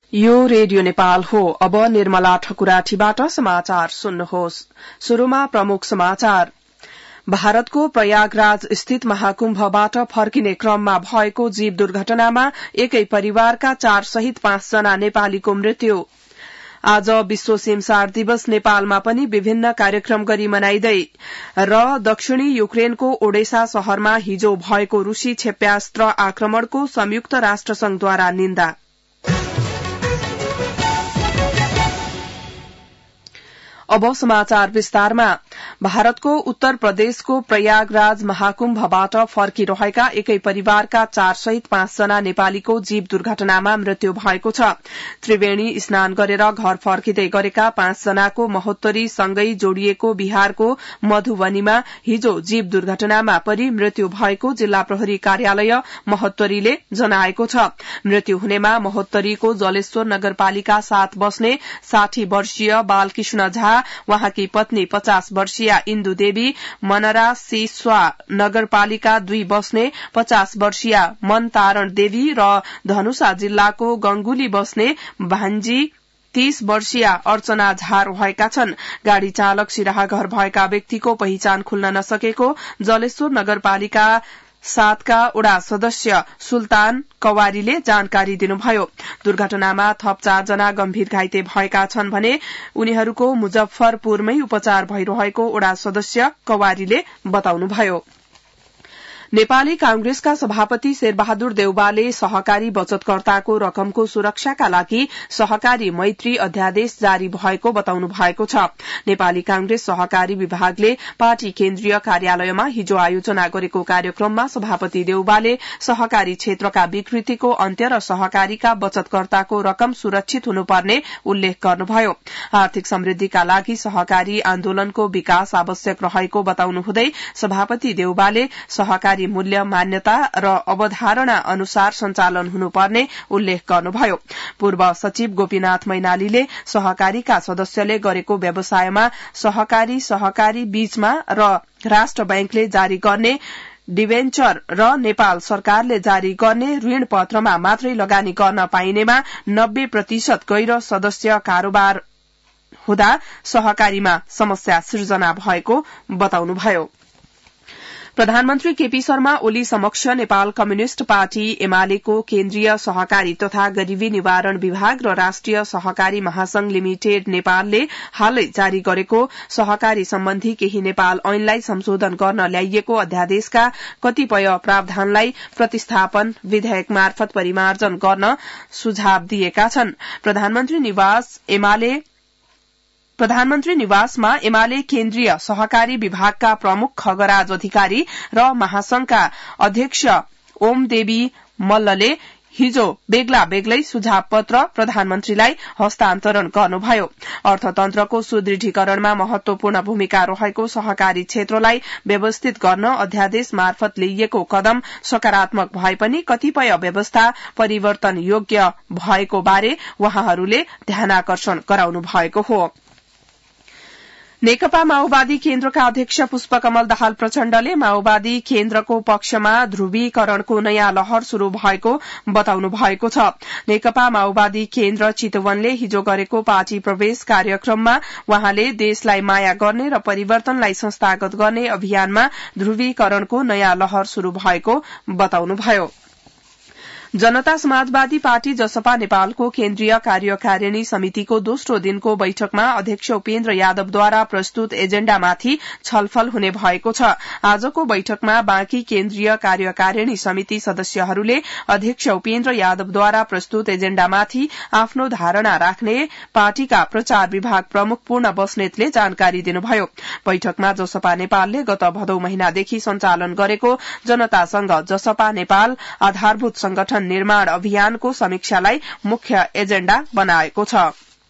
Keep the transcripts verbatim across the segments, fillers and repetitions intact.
यो रेडियो नेपाल हो। अब निर्मला ठकुराठीबाट समाचार सुन्नुहोस्। शुरूमा प्रमुख समाचार। भारतको प्रयागराज स्थित महाकुम्भबाट फर्किने क्रममा भएको जीव दुर्घटनामा एकै परिवारका चार सहित पाँचजना नेपालीको मृत्यु। आज विश्व सिमसार दिवस नेपालमा पनि विभिन्न कार्यक्रम गरी मनाइँदै र दक्षिणी युक्रेनको ओडेसा शहरमा हिजो भएको रूसी क्षेप्यास्त्र आक्रमणको संयुक्त राष्ट्रसंघद्वारा निन्दा। अब समाचार विस्तारमा। भारतको उत्तर प्रदेशको प्रयागराज महाकुम्भबाट फर्किरहेका एकै परिवारका चार सहित पाँचजना नेपालीको जीव दुर्घटनामा मृत्यु भएको छ। त्रिवेणी स्नान गरेर घर फर्किँदै गरेका पाँचजनाको महोत्तरी सँगै जोडिएको बिहारको मधुबनीमा हिजो जीव दुर्घटनामा परि मृत्यु भएको जिल्ला प्रहरी कार्यालय महोत्तरीले जनाएको छ। मृत्यु हुनेमा महोत्तरीको जलेश्वर नगरपालिका सात बस्ने साठी वर्षीय बालकृष्ण झा, उहाँकी पत्नी पचास वर्षीय इन्दु देवी, मनरा सिस्वा नगरपालिका दुई बस्ने पचास वर्षीय मनतारण देवी र धनुषा जिल्लाको गंगुली बस्ने भान्जी तीस वर्षीय अर्चना झा रहेका छन्। गाड़ी चालक सिराहा घर भएका व्यक्तिको पहिचान खुल्न नसकेको जलेश्वर नगरपालिका सातका वडा सदस्य सुल्तान कवारीले जानकारी दिनुभयो। दुर्घटनामा थप चारजना गम्भीर घाइते भएका छन् भने उनीहरूको मुजफ्फरपुरमै उपचार भइरहेको वडा सदस्य कवारीले बताउनुभयो। नेपाली कांग्रेसका सभापति शेरबहादुर देउवाले सहकारी बचतकर्ताको रकमको सुरक्षाका लागि सहकारी मैत्री अध्यादेश जारी भएको बताउनु भएको छ। नेपाली कांग्रेस सहकारी विभागले पार्टी केन्द्रीय कार्यालयमा हिजो आयोजना गरेको कार्यक्रममा सभापति देउवाले सहकारी क्षेत्रका विकृतिको अन्त्य र सहकारीका बचतकर्ताको रकम सुरक्षित हुनुपर्ने उल्लेख गर्नुभयो। आर्थिक समृद्धिका लागि सहकारी आन्दोलनको विकास आवश्यक रहेको बताउनुहुँदै सभापति देउवाले सहकारी मूल्य मान्यता र अवधारणा अनुसार सञ्चालन हुनुपर्ने उल्लेख गर्नुभयो। पूर्व सचिव गोपीनाथ मैनालीले सहकारीका सदस्यले गरेको व्यवसायमा सहकारी सहकारी बीचमा र राष्ट्र बैंकले जारी गर्ने डिभेन्चर र नेपाल सरकारले जारी गर्ने ऋण पत्रमा मात्रै लगानी गर्न पाइनेमा नब्बे प्रतिशत गैर सदस्य कारोबार हुँदा सहकारीमा समस्या सृजना भएको बताउनुभयो। प्रधानमन्त्री केपी शर्मा ओली समक्ष नेपाल कम्युनिष्ट पार्टी एमालेको केन्द्रीय सहकारी तथा गरीबी निवारण विभाग र राष्ट्रिय सहकारी महासंघ लिमिटेड नेपालले हालै जारी गरेको सहकारी सम्बन्धी केही नेपाल ऐनलाई संशोधन गर्न ल्याइएको अध्यादेशका कतिपय प्रावधानलाई प्रतिस्थापन विधेयक मार्फत परिमार्जन गर्न सुझाव दिएका छन्। प्रधानमन्त्री निवास एमाले प्रधानमन्त्री निवासमा एमाले केन्द्रीय सहकारी विभागका प्रमुख खगराज अधिकारी र महासंघका अध्यक्ष ओम देवी मल्लले हिजो बेग्ला बेग्लै सुझाव पत्र प्रधानमन्त्रीलाई हस्तान्तरण गर्नुभयो। अर्थतन्त्रको सुदृढीकरणमा महत्वपूर्ण भूमिका रहेको सहकारी क्षेत्रलाई व्यवस्थित गर्न अध्यादेश मार्फत लिइएको कदम सकारात्मक भए पनि कतिपय व्यवस्था परिवर्तन योग्य भएको बारे उहाँहरूले ध्यानाकर्षण गराउनु भएको हो। नेकपा माओवादी केन्द्रका अध्यक्ष पुष्पकमल दाहाल प्रचण्डले माओवादी केन्द्रको पक्षमा ध्रुवीकरणको नयाँ लहर शुरू भएको बताउनु भएको छ। नेकपा माओवादी केन्द्र चितवनले हिजो गरेको पार्टी प्रवेश कार्यक्रममा उहाँले देशलाई माया गर्ने र परिवर्तनलाई संस्थागत गर्ने अभियानमा ध्रुवीकरणको नयाँ लहर शुरू भएको बताउनुभयो। जनता समाजवादी पार्टी जसपा नेपालको केन्द्रीय कार्यकारिणी समितिको दोस्रो दिनको बैठकमा अध्यक्ष उपेन्द्र यादवद्वारा प्रस्तुत एजेण्डामाथि छलफल हुने भएको छ। आजको बैठकमा बाँकी केन्द्रीय कार्यकारिणी समिति सदस्यहरूले अध्यक्ष उपेन्द्र यादवद्वारा प्रस्तुत एजेण्डामाथि आफ्नो धारणा राख्ने पार्टीका प्रचार विभाग प्रमुख पूर्ण बस्नेतले जानकारी दिनुभयो। बैठकमा जसपा नेपालले गत भदौ महिनादेखि सञ्चालन गरेको जनतासँग जसपा नेपाल आधारभूत संगठन निर्माण अभियानको समीक्षालाई मुख्य एजेण्डा बनाएको छ।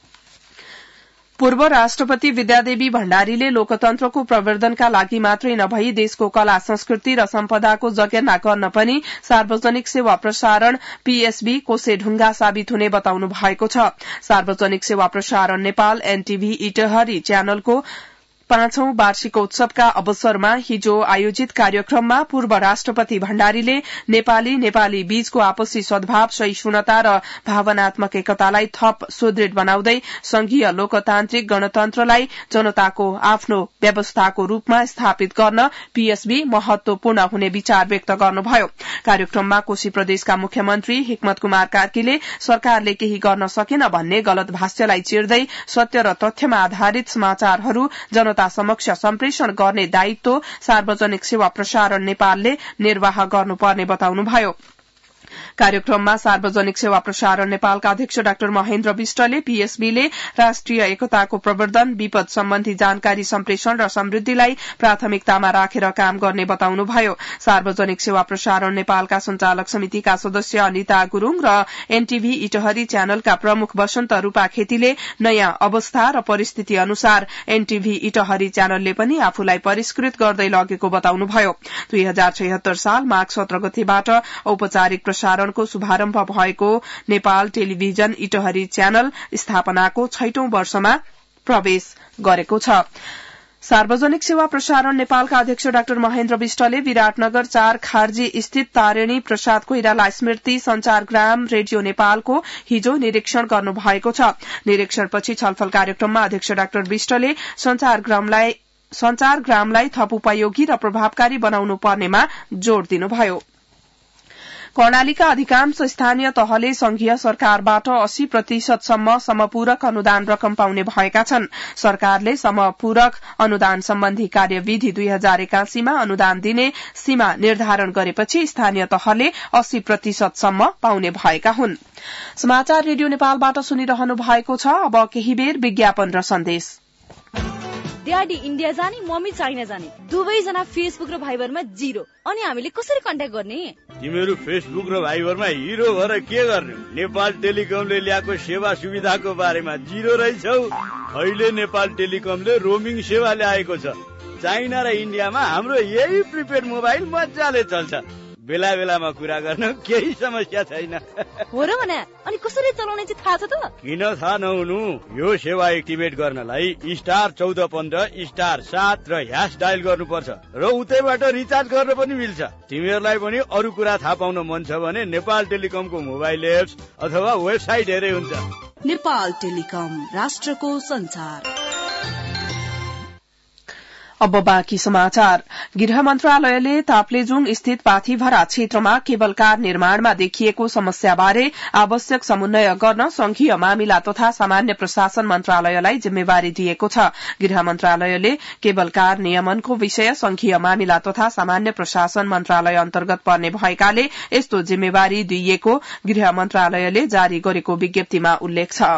पूर्व राष्ट्रपति विद्यादेवी भण्डारीले लोकतन्त्रको प्रवर्धनका लागि मात्रै नभई देशको कला संस्कृति र सम्पदाको जगेर्ना गर्न पनि सार्वजनिक सेवा प्रसारण पीएसबी कोसेढुङ्गा साबित हुने बताउनु भएको छ। सार्वजनिक सेवा प्रसारण नेपाल एनटीभी इटहरी च्यानलको पाँचौं वार्षिकोत्सवका अवसरमा हिजो आयोजित कार्यक्रममा पूर्व राष्ट्रपति भण्डारीले नेपाली नेपाली बीचको आपसी सद्भाव, सहिष्णुता र भावनात्मक एकतालाई थप सुदृढ़ बनाउँदै संघीय लोकतान्त्रिक गणतन्त्रलाई जनताको आफ्नो व्यवस्थाको रूपमा स्थापित गर्न पीएसबी महत्वपूर्ण हुने विचार व्यक्त गर्नुभयो। कार्यक्रममा कोशी प्रदेशका मुख्यमन्त्री हिक्मत कुमार कार्कीले सरकारले केही गर्न सकेन भन्ने गलत भाष्यलाई चिर्दै सत्य र तथ्यमा आधारित समाचारहरू जनता समक्ष सम्प्रेषण गर्ने दायित्व सार्वजनिक सेवा प्रसारण नेपालले निर्वाह गर्नुपर्ने बताउनुभयो। कार्यक्रममा सार्वजनिक सेवा प्रसारण नेपालका अध्यक्ष डाक्टर महेन्द्र विष्टले पीएसबीले राष्ट्रिय एकताको प्रवर्धन, विपद सम्बन्धी जानकारी सम्प्रेषण र समृद्धिलाई प्राथमिकतामा राखेर काम गर्ने बताउनुभयो। सार्वजनिक सेवा प्रसारण नेपालका संचालक समितिका सदस्य अनिता गुरूङ र एनटीभी इटहरी च्यानलका प्रमुख वसन्त रूपाखेतीले नयाँ अवस्था र परिस्थिति अनुसार एनटीभी इटहरी च्यानलले पनि आफूलाई परिष्कृत गर्दै लगेको बताउनुभयो। दुई हजार छयत्तर साल माघ सत्र गतेबाट औपचारिक प्रसारणको शुभारम्भ भएको नेपाल टेलिभिजन इटहरी च्यानल स्थापनाको छैटौं वर्षमा प्रवेश गरेको छ। सार्वजनिक सेवा प्रसारण नेपालका अध्यक्ष डाक्टर महेन्द्र विष्टले विराटनगर चार खार्जी स्थित तारिणी प्रसाद कोइराला स्मृति संचारग्राम रेडियो नेपालको हिजो निरीक्षण गर्नुभएको छ। निरीक्षणपछि छलफल कार्यक्रममा अध्यक्ष डाक्टर विष्टले संचारग्रामलाई संचारग्रामलाई थप उपयोगी र प्रभावकारी बनाउनु पर्नेमा जोड़ दिनुभयो। कर्णालीका अधिकांश स्थानीय तहले संघीय सरकारबाट अस्सी प्रतिशतसम्म समपूरक अनुदान रकम पाउने भएका छन्। सरकारले समपूरक अनुदान सम्बन्धी कार्यविधि दुई हजार एकासीमा अनुदान दिने सीमा निर्धारण गरेपछि स्थानीय तहले अस्सी प्रतिशतसम्म पाउने भएका हुन्। समाचार रेडियो नेपालबाट सुनिरहनु भएको छ। अब केही बेर विज्ञापन र सन्देश। ड्याडी इन्डिया जाने, मम्मी चाइना जाने, दुवैजना फेसबुक र भाइबरमा जिरो। अनि हामीले कसरी कन्ट्याक्ट गर्ने? तिमीहरू फेसबुक र भाइबरमा हिरो भएर के गर्ने? नेपाल टेलिकमले ल्याएको सेवा सुविधाको बारेमा जिरो रहेछौ। अहिले नेपाल टेलिकमले रोमिङ सेवा ल्याएको छ। चाइना र इन्डियामा हाम्रो यही प्रिपेड मोबाइल मजाले चल्छ। बेला बेलामा कुरा गर्न केही समस्या छैन। हो र भने अनि कसरी चलाउने चाहिँ थाहा छ त? किन थाहा नहुनु? यो सेवा एक्टिभेट गर्नलाई स्टार चौध पन्ध्र स्टार सात र ह्यास डायल गर्नुपर्छ र उतैबाट रिचार्ज गर्न पनि मिल्छ। तिमीहरूलाई पनि अरू कुरा थाहा पाउन मन छ भने नेपाल टेलिकमको मोबाइल एप्स अथवा वेबसाइट हेरे हुन्छ। नेपाल टेलिकम, राष्ट्रको संचार। अब बाँकी समाचार। गृह मन्त्रालयले ताप्लेजुङ स्थित पाथीभरा क्षेत्रमा केबल कार निर्माणमा देखिएको समस्याबारे आवश्यक समन्वय गर्न संघीय मामिला तथा सामान्य प्रशासन मन्त्रालयलाई जिम्मेवारी दिएको छ। गृह मन्त्रालयले केबल कार नियमनको विषय संघीय मामिला तथा सामान्य प्रशासन मन्त्रालय अन्तर्गत पर्ने भएकाले यस्तो जिम्मेवारी दिइएको गृह मन्त्रालयले जारी गरेको विज्ञप्तिमा उल्लेख छ।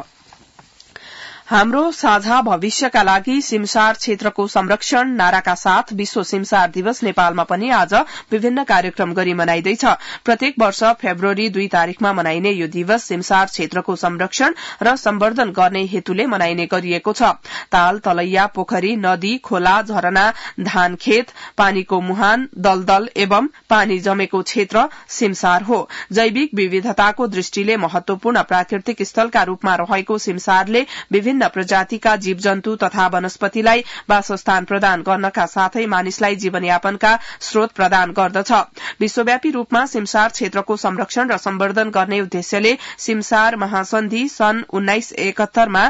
हाम्रो साझा भविष्यका लागि सिमसार क्षेत्रको संरक्षण नाराका साथ विश्व सिमसार दिवस नेपालमा पनि आज विभिन्न कार्यक्रम गरी मनाइँदैछ। प्रत्येक वर्ष फेब्रुअरी दुई तारीकमा मनाइने यो दिवस सिमसार क्षेत्रको संरक्षण र सम्वर्धन गर्ने हेतुले मनाइने गरिएको छ। ताल, तलैया, पोखरी, नदी, खोला, झरना, धान खेत, पानीको मुहान, दलदल एवं पानी जमेको क्षेत्र सिमसार हो। जैविक विविधताको दृष्टिले महत्वपूर्ण प्राकृतिक स्थलका रूपमा रहेको सिमसारले विभिन्न प्रजातिका जीवजन्तु तथा वनस्पतिलाई वासस्थान प्रदान गर्नका साथै मानिसलाई जीवनयापनका स्रोत प्रदान गर्दछ। विश्वव्यापी रूपमा सिमसार क्षेत्रको संरक्षण र सम्वर्धन गर्ने उद्देश्यले सिमसार महासन्धि सन् उन्नाइस एकहत्तरमा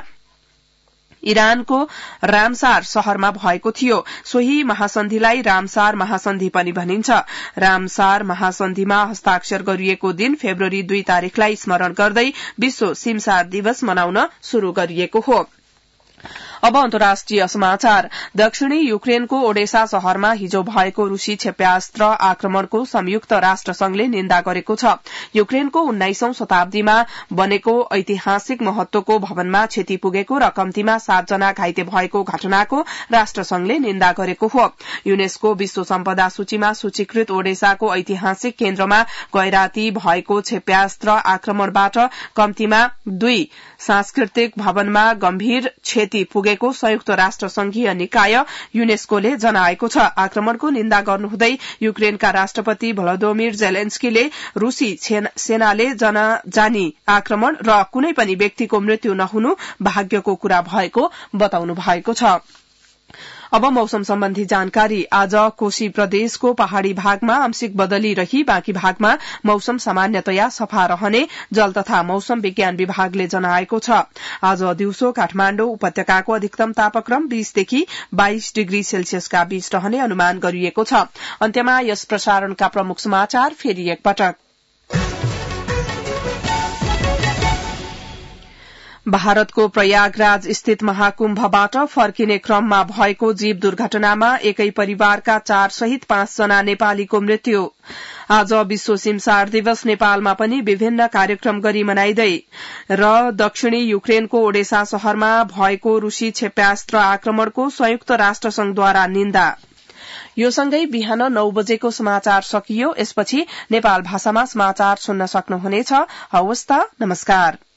इरानको रामसार शहरमा भएको थियो। सोही महासन्धिलाई रामसार महासन्धि पनि भनिन्छ। रामसार महासन्धिमा हस्ताक्षर गरिएको दिन फेब्रुअरी दुई तारीकलाई स्मरण गर्दै विश्व सिमसार दिवस मनाउन शुरू गरिएको हो। अब अन्तर्राष्ट्रिय समाचार। दक्षिणी युक्रेनको ओडेसा शहरमा हिजो भएको रूसी क्षेप्यास्त्र आक्रमणको संयुक्त राष्ट्र संघले निन्दा गरेको छ। युक्रेनको उन्नाइसौं शताब्दीमा बनेको ऐतिहासिक महत्वको भवनमा क्षति पुगेको र कम्तीमा सातजना घाइते भएको घटनाको राष्ट्रसंघले निन्दा गरेको हो। युनेस्को विश्व सम्पदा सूचीमा सूचीकृत ओडेसाको ऐतिहासिक केन्द्रमा गैराती भएको क्षेप्यास्त्र आक्रमणबाट कम्तीमा दुई सांस्कृतिक भवनमा गम्भीर क्षति पुगेको संयुक्त राष्ट्र संघीय निकाय युनेस्कोले जनाएको छ। आक्रमणको निन्दा गर्नुहुँदै युक्रेनका राष्ट्रपति भलोदिमिर जेलेन्स्कीले रूसी सेनाले जनजानी आक्रमण र कुनै पनि व्यक्तिको मृत्यु नहुनु भाग्यको कुरा भएको बताउनु भएको छ। अब मौसम सम्बन्धी जानकारी। आज कोशी प्रदेशको पहाड़ी भागमा आंशिक बदली रही बाँकी भागमा मौसम सामान्यतया सफा रहने जल तथा मौसम विज्ञान विभागले जनाएको छ। आज दिउँसो काठमाण्डु उपत्यकाको अधिकतम तापक्रम बीसदेखि बाइस डिग्री सेल्सियसका बीच रहने अनुमान गरिएको छ। अन्त्यमा यस प्रसारणका प्रमुख समाचार फेरि एकपटक। भारतको प्रयागराज स्थित महाकुम्भबाट फर्किने क्रममा भएको जीव दुर्घटनामा एकै परिवारका चार सहित पाँचजना नेपालीको मृत्यु। आज विश्व सिमसार दिवस नेपालमा पनि विभिन्न कार्यक्रम गरी मनाइँदै र दक्षिणी युक्रेनको ओडेसा शहरमा भएको रूसी क्षेप्यास्त्र आक्रमणको संयुक्त राष्ट्र संघद्वारा निन्दा। यो सँगै बिहान नौ बजेको समाचार सकियो। यसपछि नेपाल भाषामा समाचार सुन्न सक्नुहुनेछ। हवस् त, नमस्कार।